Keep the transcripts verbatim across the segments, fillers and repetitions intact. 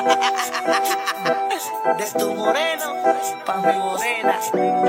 De tu moreno pa' mi morena.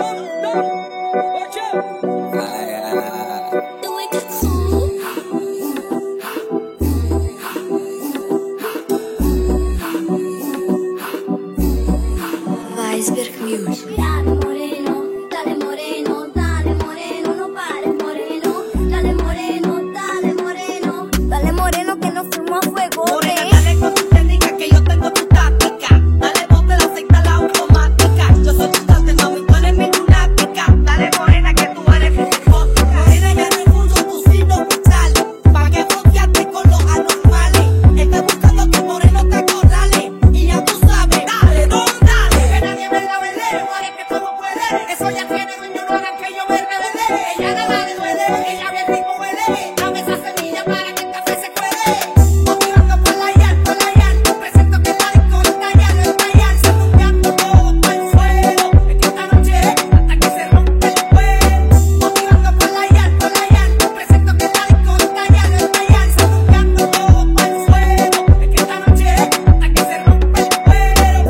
Iceberg Music. Dale moreno, dale moreno, dale moreno, no pares moreno, dale moreno, dale moreno, dale moreno que nos fuimos a fuego. Morena, dale con tu técnica que yo tengo tu táctica. Dale bote la secta, la automática. Yo soy tu tante, mami, tú eres mi lunática. Dale morena que tú eres mi psicótica. Morena, ya refundo tu signo vital, pa' que bloquearte con los anormales. Estoy buscando que moreno te acorrale, y ya tú sabes, dale, don, dale. Que nadie me la vele, vale que todo puede. Eso ya tiene dueño, no hagan que yo me revele. Ella nada le duele, ella bien rico huele. Dame esa semilla para que el café se cuele. Motivando pa' la yal, pa' la yal. Presento que la disco está ya, no está ya. Se rumbeando todo pa' el suelo. Es que esta noche hasta que se rompe el cuero. Motivando pa' la yal, pa' la yal. Presento que la disco está ya, no está ya. Se rumbeando todo pa' el suelo. Es que esta noche hasta que se rompe el cuero.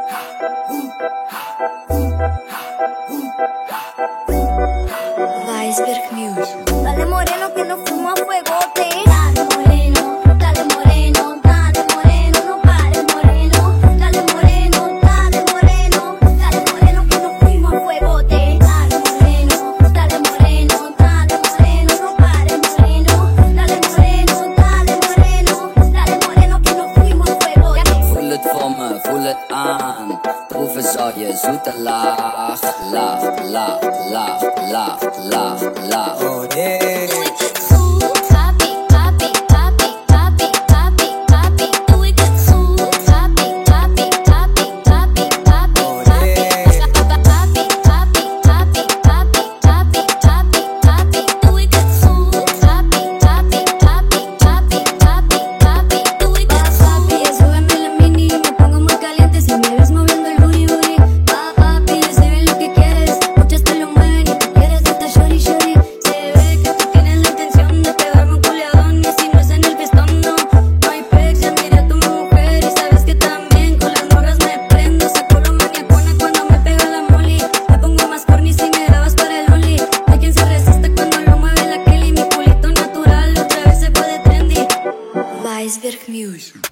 Iceberg Music. Dale moreno que nos fuimos a fuegote. Dale moreno, dale moreno, dale moreno, no pares moreno. Dale moreno, dale moreno, dale moreno que nos fuimos a fuegote. Dale moreno, dale moreno, dale moreno, no pares moreno. Dale moreno, dale moreno, dale moreno que nos fuimos a fuegote. Voel het voor me, voel het aan. Proeven zou je zoete laag, laag, laag, laag, laag, laag, laag. Oh yeah. Papi, papi, papi, papi, papi, papi, doe ik het goed. Papi, papi, papi, papi, papi, papi, papi, papi, papi, papi, papi, papi, papi, doe ik het goed. Papi, papi, papi, papi, papi, papi, doe ik het goed. Papi, súbeme la mini, me pongo muy caliente si me ves moviendo el booty booty. Papi, yo sé bien lo que quieres, muchas te lo mueven y tú quieres esta shorty shorty. Se ve que tú tienes la intención de pegarme un culiadón y si no es en el fiestón no, no hay pex, ya miré a tu mujer y sabes que también con las morras me prendo. Saco lo maniacona cuando me pega la moli, me pongo más corny si me grabas para el only. Hay quien se resiste cuando lo mueve la Kelly, mi culito natural otra vez se pone trendy. Iceberg Music.